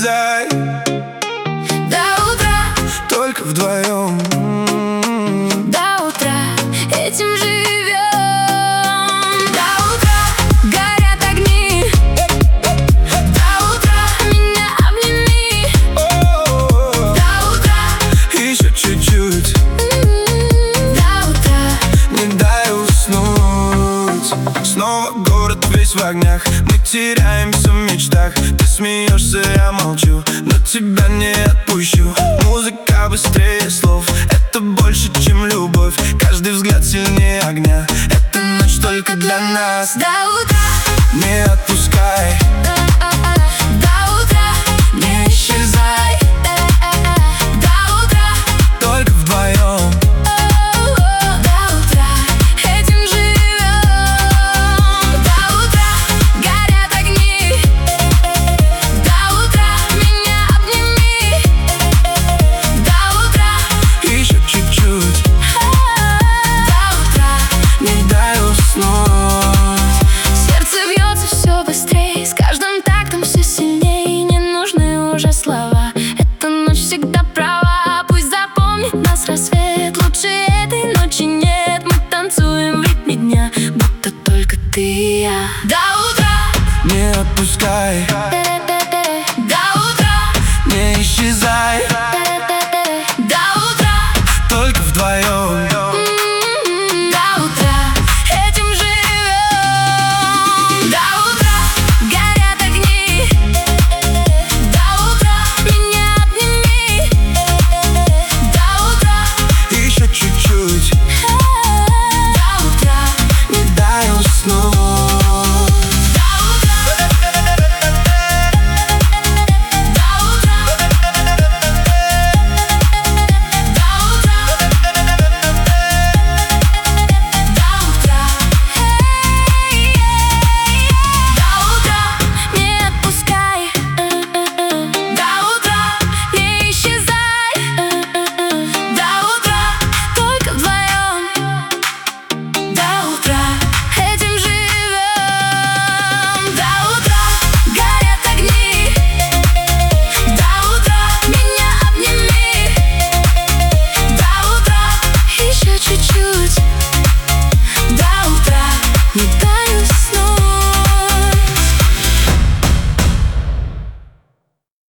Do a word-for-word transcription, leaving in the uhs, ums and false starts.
исчезай. До утра, только вдвоем. до утра этим живем. До утра горят огни, до утра меня обними. До утра Еще чуть-чуть, до утра не дай уснуть. Снова город весь в огнях, мы теряемся в мечтах. Ты смеешься, я молчу, но тебя